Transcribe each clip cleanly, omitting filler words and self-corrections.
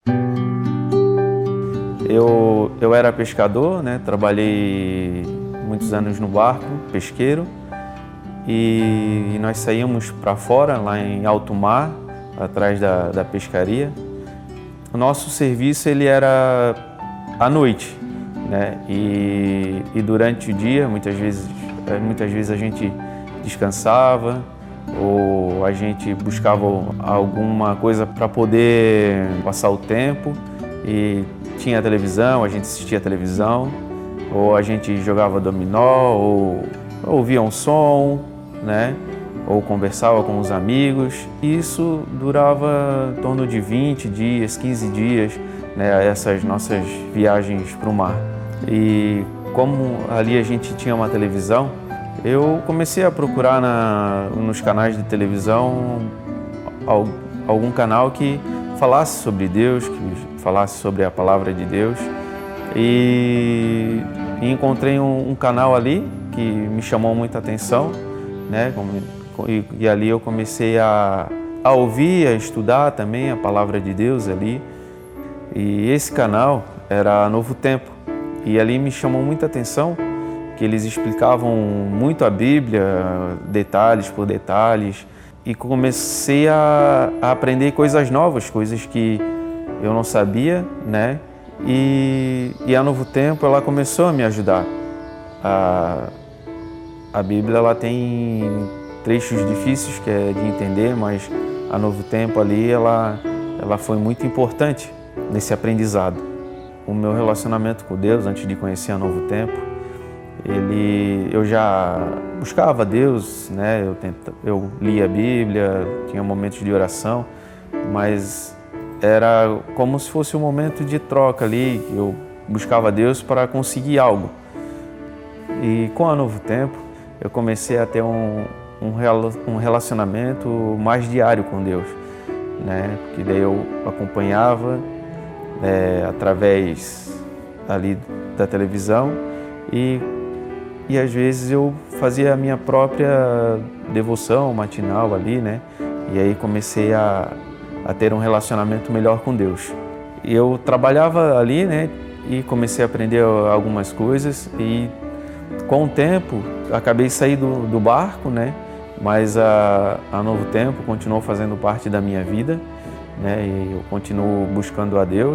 Eu era pescador, né? Trabalhei muitos anos no barco, pesqueiro, e nós saíamos para fora, lá em alto mar, atrás da pescaria. O nosso serviço ele era à noite, né? E durante o dia, muitas vezes a gente descansava ou a gente buscava alguma coisa para poder passar o tempo. E tinha televisão, a gente assistia a televisão, ou a gente jogava dominó, ou ouvia um som, né? Ou conversava com os amigos. E isso durava em torno de 20 dias, 15 dias, né? Essas nossas viagens para o mar. E como ali a gente tinha uma televisão, eu comecei a procurar nos canais de televisão algum canal que falasse sobre Deus, que falasse sobre a palavra de Deus, e encontrei um canal ali que me chamou muita atenção, né? E ali eu comecei a ouvir, a estudar também a palavra de Deus ali, e esse canal era Novo Tempo, e ali me chamou muita atenção que eles explicavam muito a Bíblia, detalhes por detalhes, e comecei a aprender coisas novas, coisas que eu não sabia, né? E a Novo Tempo ela começou a me ajudar. A Bíblia ela tem trechos difíceis que é de entender, mas a Novo Tempo ali ela foi muito importante nesse aprendizado. O meu relacionamento com Deus antes de conhecer a Novo Tempo, eu já buscava Deus, né? Eu lia a Bíblia, tinha momentos de oração, mas era como se fosse um momento de troca ali. Eu buscava Deus para conseguir algo. E com a Novo Tempo, eu comecei a ter um relacionamento mais diário com Deus, né? Porque daí eu acompanhava através ali da televisão e às vezes eu fazia a minha própria devoção matinal ali, né? E aí comecei a ter um relacionamento melhor com Deus. E eu trabalhava ali, né? E comecei a aprender algumas coisas e com o tempo acabei saindo do barco, né? Mas a Novo Tempo continuou fazendo parte da minha vida, né? E eu continuo buscando a Deus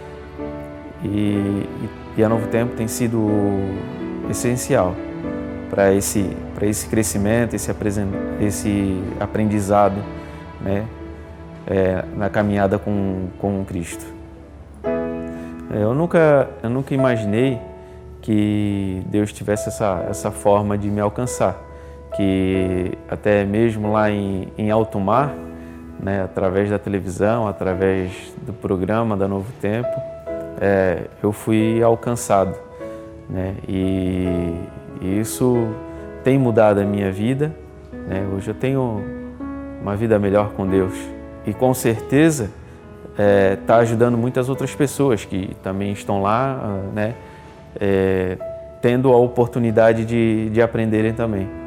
e a Novo Tempo tem sido essencial para esse crescimento, esse aprendizado, né? Na caminhada com Cristo. Eu nunca imaginei que Deus tivesse essa forma de me alcançar, que até mesmo lá em alto mar, né, através da televisão, através do programa da Novo Tempo, eu fui alcançado, né? E isso tem mudado a minha vida, né? Hoje eu tenho uma vida melhor com Deus e com certeza está ajudando muitas outras pessoas que também estão lá, né? Tendo a oportunidade de aprenderem também.